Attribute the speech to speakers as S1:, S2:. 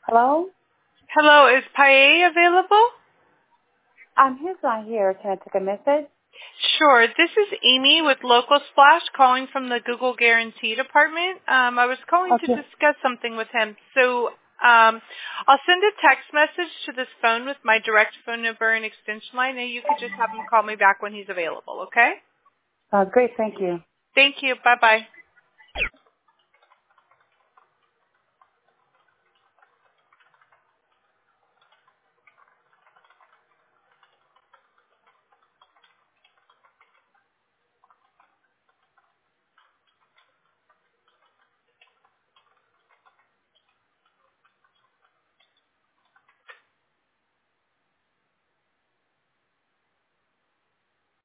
S1: Hello?
S2: Hello, is Paye available?
S1: He's not here. Can I take a message?
S2: Sure. This is Amy with Local Splash calling from the Google Guarantee Department. I was calling to
S1: Okay.
S2: discuss something with him. So I'll send a text message to this phone with my direct phone number and extension line, and you could just have him call me back when he's available, okay?
S1: Great. Thank you.
S2: Thank you. Bye-bye.